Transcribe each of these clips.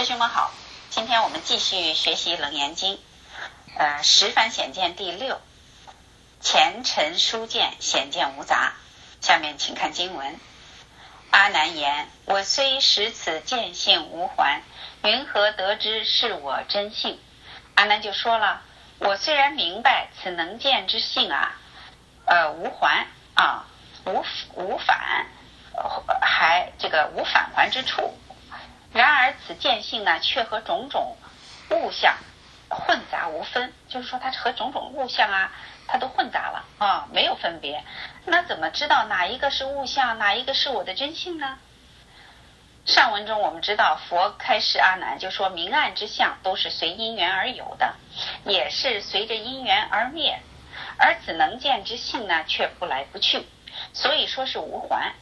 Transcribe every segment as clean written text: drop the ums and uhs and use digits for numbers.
师兄们好，今天我们继续学习《楞严经》，十番显见第6，前尘疏见，显见无杂。下面请看经文。阿难言：我虽识此见性无还，云何得知是我真性？阿难就说了，我虽然明白此能见之性无还无返，还这个无返还之处。然而此见性呢，却和种种物象混杂无分，就是说它和种种物象它都混杂了没有分别。那怎么知道哪一个是物象，哪一个是我的真性呢？上文中我们知道，佛开示阿难就说，明暗之相都是随因缘而有的，也是随着因缘而灭，而此能见之性呢，却不来不去，所以说是无还。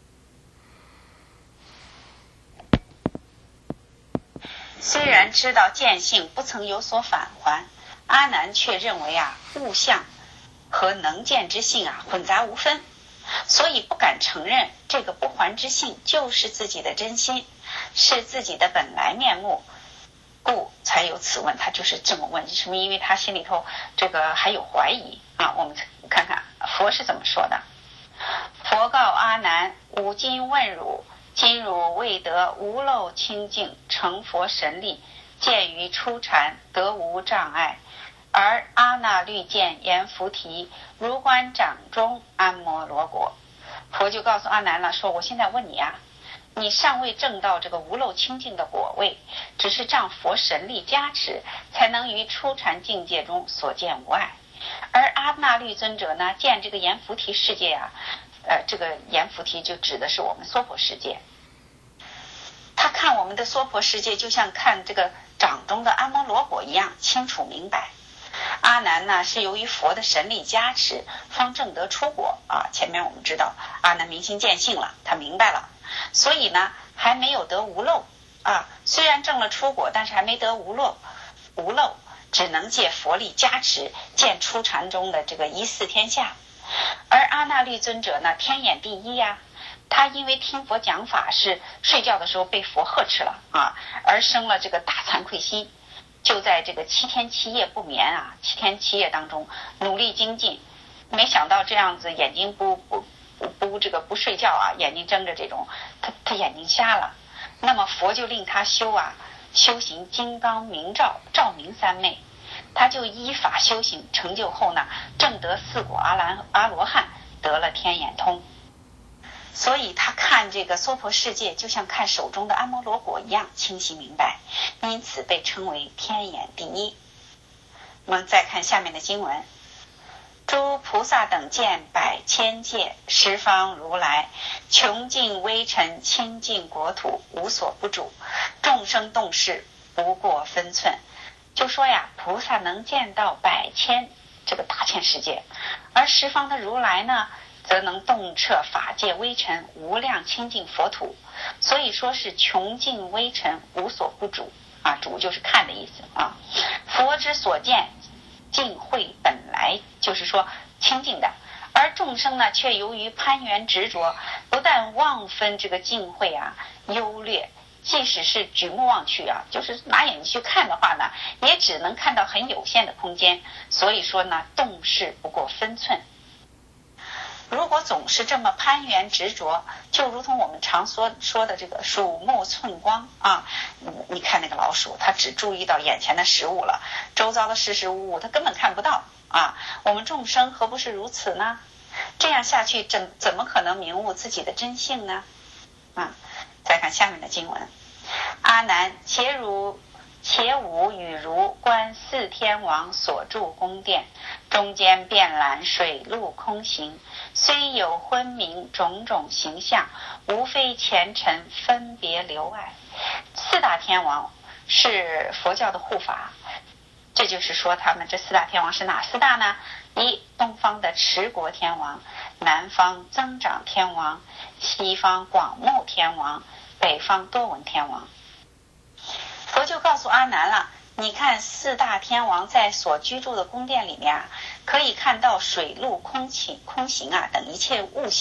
虽然知道见性不曾有所返还，阿难却认为物象和能见之性混杂无分，所以不敢承认这个不还之性就是自己的真心，是自己的本来面目，故才有此问。他就是这么问，什么？因为他心里头这个还有怀疑我们看看佛是怎么说的。佛告阿难：吾今问汝，今汝未得无漏清净，成佛神力，见于初禅，得无障碍。而阿那律见阎浮提，如观掌中安摩罗果。佛就告诉阿难了，说我现在问你你尚未证到这个无漏清净的果位，只是仗佛神力加持，才能于初禅境界中所见无碍。而阿那律尊者呢，见这个阎浮提世界这个阎浮提就指的是我们娑婆世界，他看我们的娑婆世界就像看这个掌中的安摩罗果一样清楚明白。阿难呢，是由于佛的神力加持方证得出果前面我们知道阿难明心见性了，他明白了，所以呢还没有得无漏虽然证了出果，但是还没得无漏，只能借佛力加持见初禅中的这个一四天下。而阿那律尊者呢，天眼第一他因为听佛讲法是睡觉的时候被佛呵斥了而生了这个大惭愧心，就在这个7天7夜不眠7天7夜当中努力精进，没想到这样子眼睛不睡觉眼睛睁着这种，他眼睛瞎了。那么佛就令他修行金刚明照明三昧，他就依法修行，成就后呢，证得4果阿罗汉，得了天眼通。所以他看这个娑婆世界就像看手中的安摩罗果一样清晰明白，因此被称为天眼第一。我们再看下面的经文：诸菩萨等见百千界，十方如来，穷尽微尘，清净国土，无所不主，众生动事，不过分寸。就说菩萨能见到百千这个大千世界，而十方的如来呢，则能洞彻法界微尘，无量清净佛土。所以说是穷尽微尘，无所不主主就是看的意思佛之所见净慧本来就是说清净的，而众生呢，却由于攀缘执着，不但妄分这个净慧优劣，即使是举目望去就是拿眼睛去看的话呢，也只能看到很有限的空间。所以说呢，动事不过分寸。如果总是这么攀缘执着，就如同我们常说的这个鼠目寸光你看那个老鼠，它只注意到眼前的食物了，周遭的事事物物它根本看不到我们众生何不是如此呢？这样下去怎么可能明悟自己的真性呢？再看下面的经文：阿难，且吾与如观4天王所住宫殿，中间遍览水陆空行，虽有昏明种种形象，无非前尘分别流爱。4大天王是佛教的护法，这就是说他们这4大天王是哪4大呢？一，东方的持国天王，南方增长天王，西方广目天王，北方多闻天王。佛就告诉阿难了，你看4大天王在所居住的宫殿里面可以看到水陆空行等一切物象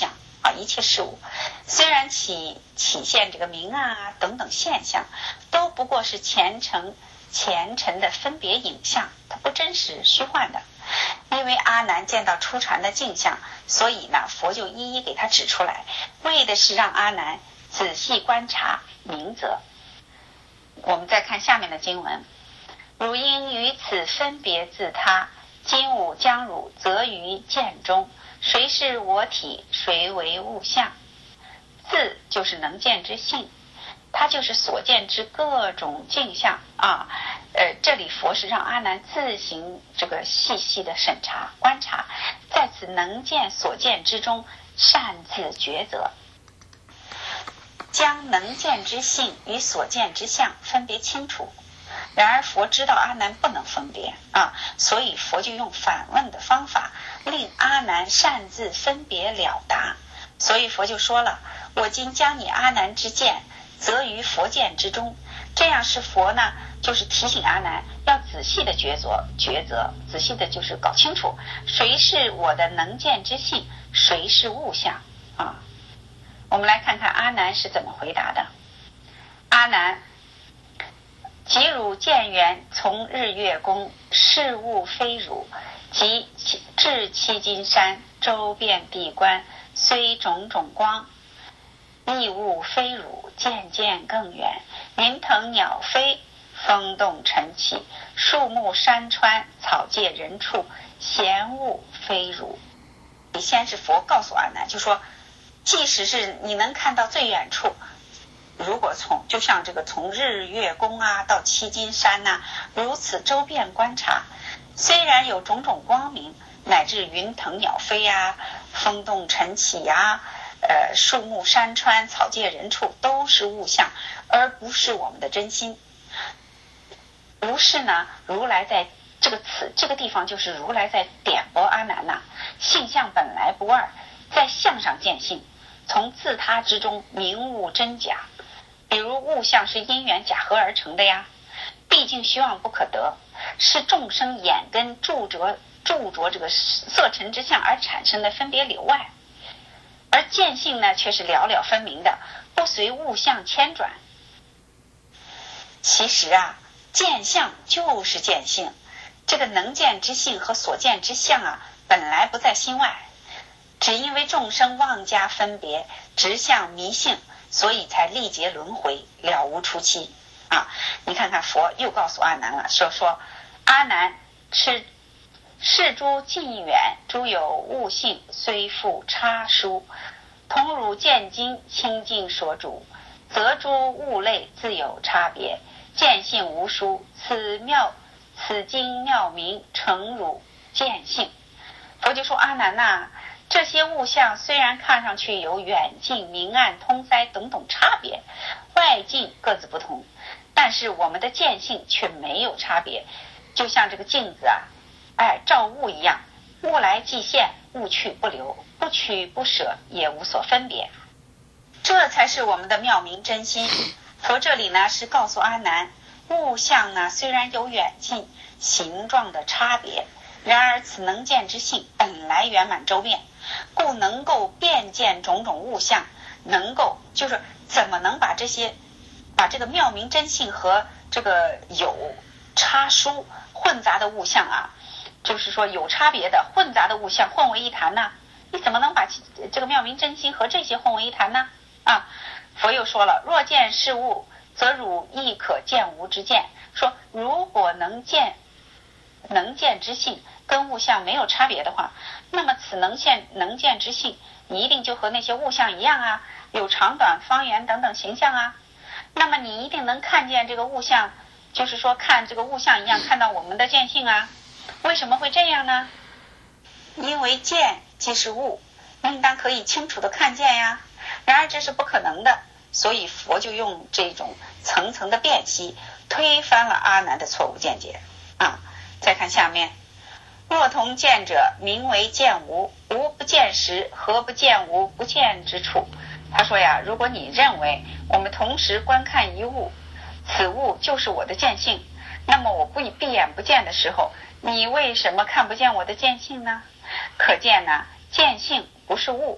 一切事物，虽然起现这个明暗啊等等现象，都不过是前尘的分别影像，它不真实虚幻的。因为阿难见到初禅的镜像，所以呢佛就一一给他指出来，为的是让阿难仔细观察明则。我们再看下面的经文，汝应于此分别自他，今吾将汝择于见中，谁是我体，谁为物象。自就是能见之性，它就是所见之各种镜像啊。这里佛是让阿难自行这个细细的审查观察，在此能见所见之中擅自抉择，将能见之性与所见之相分别清楚。然而佛知道阿难不能分别啊，所以佛就用反问的方法令阿难擅自分别了答。所以佛就说了，我今将你阿难之见择于佛见之中。这样是佛呢就是提醒阿难要仔细的抉择，仔细的就是搞清楚谁是我的能见之性，谁是物象啊。我们来看看阿难是怎么回答的。阿难，即汝见缘从日月宫，事物非汝，即至七金山，周遍地观，虽种种光，亦物非汝，渐渐更远，云腾鸟飞，风动尘起，树木山川，草芥人畜，闲物非汝。先是佛告诉阿难，就说即使是你能看到最远处，如果就像这个从日月宫啊到七金山呐，如此周遍观察，虽然有种种光明，乃至云腾鸟飞啊，风动尘起啊，树木山川草芥人畜都是物象，而不是我们的真心。如是呢，如来在这个地方就是如来在点拨阿难呐，性相本来不二，在相上见性，从自他之中明悟真假。比如物象是因缘假合而成的呀，毕竟虚妄不可得，是众生眼根著着这个色尘之相而产生的分别流外，而见性呢却是了了分明的，不随物象牵转。其实啊，见相就是见性，这个能见之性和所见之相啊，本来不在心外，只因为众生妄加分别，直向迷性，所以才历劫轮回，了无出期啊！你看看佛又告诉阿难了，说阿难，是诸近远，诸有物性，虽复差殊，同汝见经清净所主，则诸物类自有差别，见性无殊，此经妙明，诚汝见性。佛就说阿难呐，这些物象虽然看上去有远近明暗通塞等等差别，外境各自不同，但是我们的见性却没有差别，就像这个镜子啊，照物一样，物来即现，物去不留，不取不舍，也无所分别，这才是我们的妙明真心。佛这里呢是告诉阿难，物象呢虽然有远近形状的差别，然而此能见之性本来圆满周遍，故能够辨见种种物象，能够就是怎么能把这个妙明真性和这个有差殊混杂的物象啊，就是说有差别的混杂的物象混为一谈呢？你怎么能把这个妙明真心和这些混为一谈呢？啊，佛又说了，若见是物，则汝亦可见无之见。说如果能见之性跟物象没有差别的话，那么此能见之性你一定就和那些物象一样啊，有长短方圆等等形象啊，那么你一定能看见这个物象，就是说看这个物象一样看到我们的见性啊。为什么会这样呢？因为见即是物，应当可以清楚的看见呀，然而这是不可能的，所以佛就用这种层层的辨析推翻了阿难的错误见解啊。再看下面，若同见者，名为见无，无不见时，何不见无不见之处？他说呀，如果你认为我们同时观看一物，此物就是我的见性，那么我闭眼不见的时候，你为什么看不见我的见性呢？可见呢，见性不是物，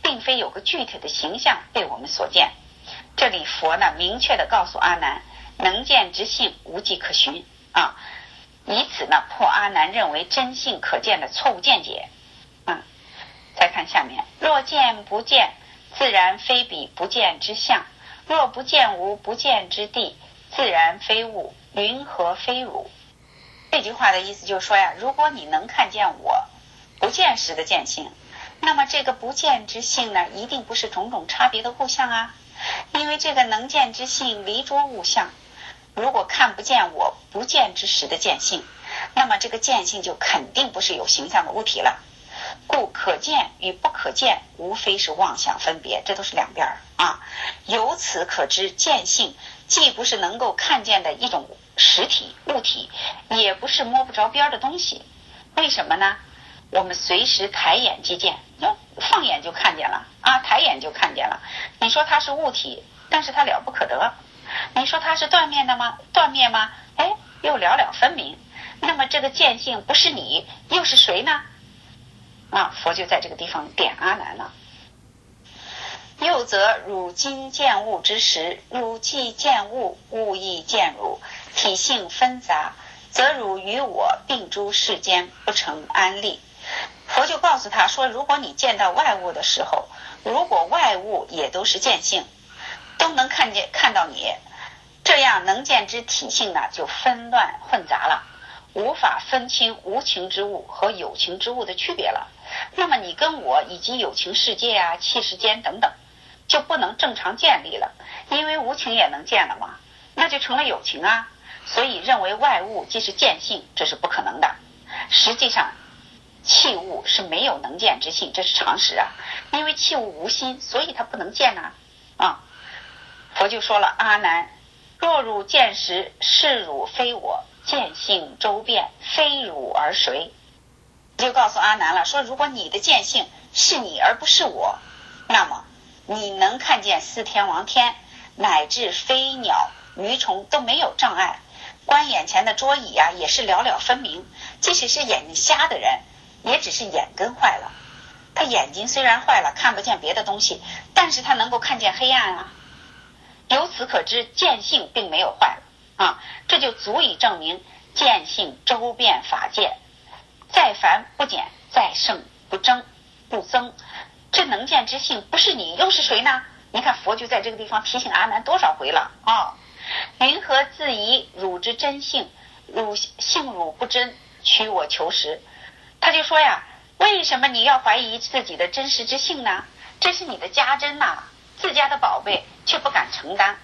并非有个具体的形象被我们所见。这里佛呢明确的告诉阿难，能见之性无迹可寻啊，以此呢破阿难认为真性可见的错误见解。再看下面，若见不见，自然非彼不见之相；若不见无不见之地，自然非物，云何非汝？这句话的意思就是说呀，如果你能看见我不见时的见性，那么这个不见之性呢，一定不是种种差别的物象啊，因为这个能见之性离着物象。如果看不见我不见之时的见性，那么这个见性就肯定不是有形象的物体了。故可见与不可见无非是妄想分别，这都是两边啊。由此可知，见性既不是能够看见的一种实体物体，也不是摸不着边的东西。为什么呢？我们随时抬眼即见，放眼就看见了啊，抬眼就看见了。你说它是物体，但是它了不可得。你说它是断灭的吗？断灭吗？又了了分明。那么这个见性不是你，又是谁呢？佛就在这个地方点阿难了。又则汝今见物之时，汝既见物，物亦见汝，体性纷杂，则汝与我并诸世间，不成安立。佛就告诉他说，如果你见到外物的时候，如果外物也都是见性，都能看到你，这样能见之体性呢就纷乱混杂了，无法分清无情之物和有情之物的区别了。那么你跟我以及有情世界啊、气世间等等就不能正常建立了，因为无情也能见了嘛，那就成了有情啊。所以认为外物即是见性，这是不可能的。实际上器物是没有能见之性，这是常识啊，因为器物无心，所以它不能见啊。佛就说了，阿难，若汝见时，是汝非我，见性周遍，非汝而谁？就告诉阿难了，说如果你的见性是你而不是我，那么你能看见四天王天乃至飞鸟鱼虫都没有障碍，观眼前的桌椅啊也是了了分明。即使是眼睛瞎的人，也只是眼根坏了，他眼睛虽然坏了看不见别的东西，但是他能够看见黑暗啊。由此可知，见性并没有坏了这就足以证明见性周遍法界，再繁不减，再盛不增。这能见之性不是你又是谁呢？你看佛就在这个地方提醒阿难多少回了云何自疑汝之真性？性汝不真，取我求实。他就说呀，为什么你要怀疑自己的真实之性呢？这是你的家珍自家的宝贝，却不敢承担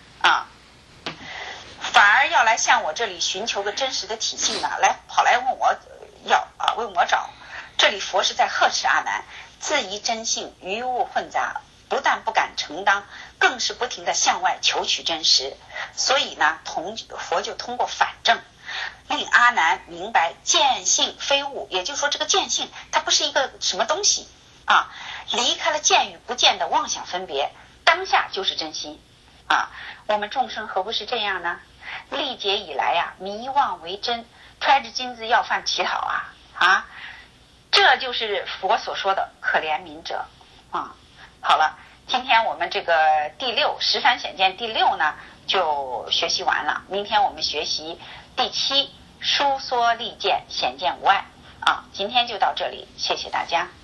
反而要来向我这里寻求个真实的体性跑来问我要问我找。这里佛是在呵斥阿难，自疑真性于物混杂，不但不敢承担，更是不停地向外求取真实。所以呢，佛就通过反证令阿难明白见性非物，也就是说这个见性它不是一个什么东西离开了见与不见的妄想分别，当下就是真心我们众生何不是这样呢？历劫以来迷妄为真，揣着金子要饭乞讨这就是佛所说的可怜悯者好了，今天我们这个第六十三显见第六呢就学习完了，明天我们学习第七疏缩利见显见无碍今天就到这里，谢谢大家。